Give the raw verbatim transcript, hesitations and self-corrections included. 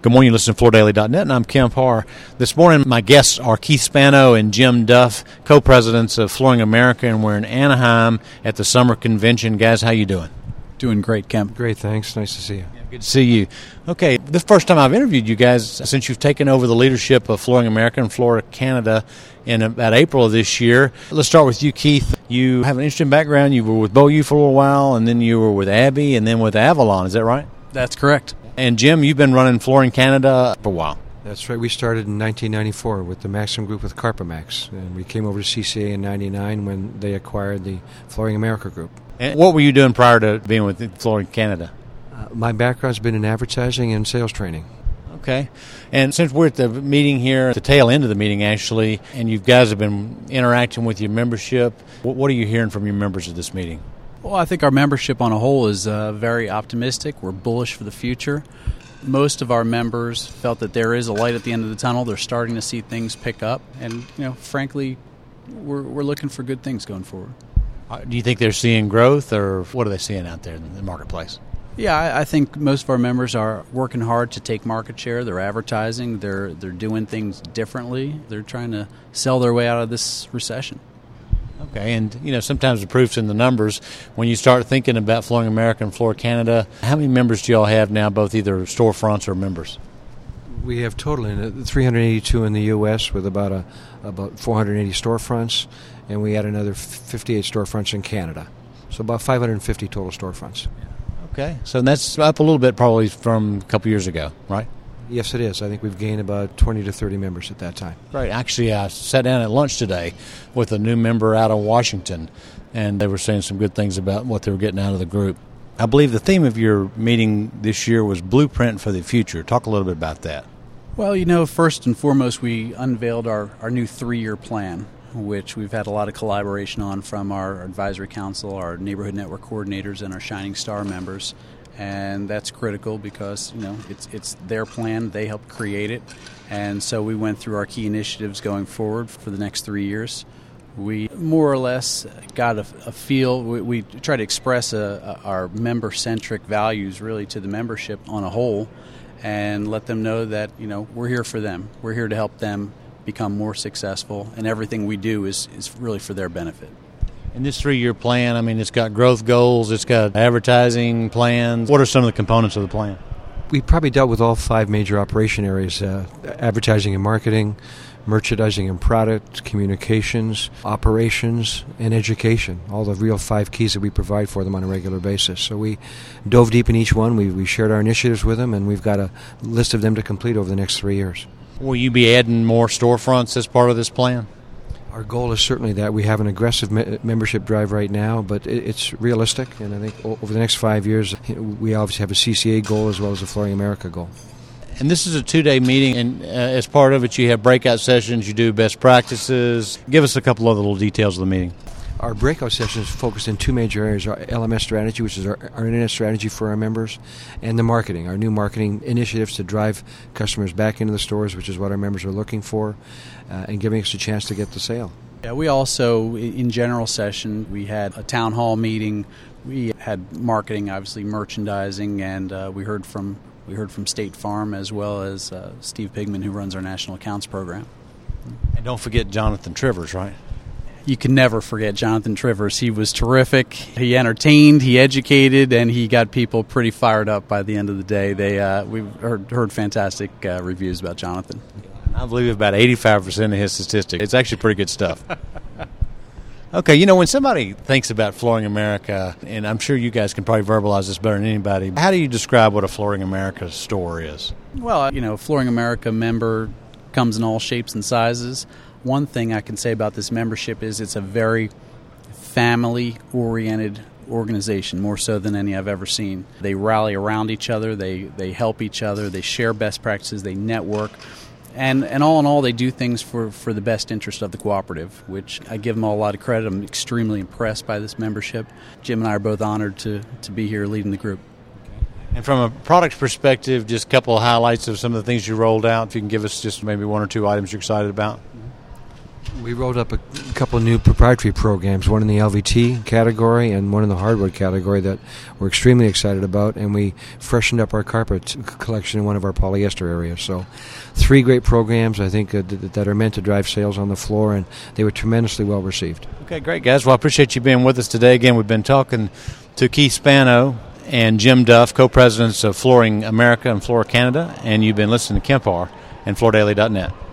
Good morning, you listen to Florida Daily dot net, and I'm Kemp Harr. This morning, my guests are Keith Spano and Jim Duff, co-presidents of Flooring America, and we're in Anaheim at the summer convention. Guys, how you doing? Doing great, Kemp. Great, thanks. Nice to see you. Yeah, good to see you. Okay, this is the first time I've interviewed you guys since you've taken over the leadership of Flooring America and Florida, Canada in about April of this year. Let's start with you, Keith. You have an interesting background. You were with BOU for a little while, and then you were with Abbey, and then with Avalon. Is that right? That's correct. And Jim, you've been running Flooring Canada for a while. That's right. We started in nineteen ninety-four with the Maxim Group with Carpamax, and we came over to C C A in ninety-nine when they acquired the Flooring America Group. And what were you doing prior to being with Flooring Canada? Uh, my background's been in advertising and sales training. Okay. And since we're at the meeting here, at the tail end of the meeting actually, and you guys have been interacting with your membership, what are you hearing from your members at this meeting? Well, I think our membership on a whole is uh, very optimistic. We're bullish for the future. Most of our members felt that there is a light at the end of the tunnel. They're starting to see things pick up. And, you know, frankly, we're, we're looking for good things going forward. Uh, do you think they're seeing growth, or what are they seeing out there in the marketplace? Yeah, I, I think most of our members are working hard to take market share. They're advertising. They're, they're doing things differently. They're trying to sell their way out of this recession. Okay, and you know sometimes the proof's in the numbers. When you start thinking about Flooring America and Flooring Canada, how many members do you all have now, both either storefronts or members? We have total in three hundred eighty-two in the U S with about a about four hundred eighty storefronts, and we had another fifty-eight storefronts in Canada. So about five hundred fifty total storefronts. Okay, so that's up a little bit probably from a couple years ago, right? Yes, it is. I think we've gained about twenty to thirty members at that time. Right. Actually, I sat down at lunch today with a new member out of Washington, and they were saying some good things about what they were getting out of the group. I believe the theme of your meeting this year was Blueprint for the Future. Talk a little bit about that. Well, you know, first and foremost, we unveiled our, our new three-year plan, which we've had a lot of collaboration on from our advisory council, our neighborhood network coordinators, and our Shining Star members. And that's critical because, you know, it's it's their plan. They helped create it. And so we went through our key initiatives going forward for the next three years. We more or less got a, a feel. We, we try to express a, a, our member-centric values really to the membership on a whole and let them know that, you know, we're here for them. We're here to help them become more successful, and everything we do is, is really for their benefit. In this three-year plan, I mean, it's got growth goals, it's got advertising plans. What are some of the components of the plan? We probably dealt with all five major operation areas, uh, advertising and marketing, merchandising and product, communications, operations, and education, all the real five keys that we provide for them on a regular basis. So we dove deep in each one. We, we shared our initiatives with them, and we've got a list of them to complete over the next three years. Will you be adding more storefronts as part of this plan? Our goal is certainly that. We have an aggressive me- membership drive right now, but it, it's realistic, and I think o- over the next five years, we obviously have a C C A goal as well as a Flooring America goal. And this is a two-day meeting, and uh, as part of it, you have breakout sessions, you do best practices. Give us a couple other little details of the meeting. Our breakout sessions focus in two major areas, our L M S strategy, which is our, our internet strategy for our members, and the marketing, our new marketing initiatives to drive customers back into the stores, which is what our members are looking for, uh, and giving us a chance to get the sale. Yeah, we also, in general session, we had a town hall meeting. We had marketing, obviously merchandising, and uh, we heard from we heard from State Farm as well as uh, Steve Pigman, who runs our national accounts program. And don't forget Jonathan Trivers, right? You can never forget Jonathan Trivers. He was terrific. He entertained, he educated, and he got people pretty fired up by the end of the day. They uh, We've heard, heard fantastic uh, reviews about Jonathan. I believe about eighty-five percent of his statistics. It's actually pretty good stuff. Okay, you know, when somebody thinks about Flooring America, and I'm sure you guys can probably verbalize this better than anybody, how do you describe what a Flooring America store is? Well, you know, Flooring America member comes in all shapes and sizes. One thing I can say about this membership is it's a very family-oriented organization, more so than any I've ever seen. They rally around each other, they, they help each other, they share best practices, they network. And and all in all, they do things for, for the best interest of the cooperative, which I give them all a lot of credit. I'm extremely impressed by this membership. Jim and I are both honored to, to be here leading the group. And from a product perspective, just a couple of highlights of some of the things you rolled out. If you can give us just maybe one or two items you're excited about. We rolled up a couple of new proprietary programs, one in the L V T category and one in the hardwood category that we're extremely excited about, and we freshened up our carpet collection in one of our polyester areas. So three great programs, I think, uh, that are meant to drive sales on the floor, and they were tremendously well received. Okay, great, guys. Well, I appreciate you being with us today. Again, we've been talking to Keith Spano and Jim Duff, co-presidents of Flooring America and Flora Canada, and you've been listening to Kemp Harr and Floor Daily dot net.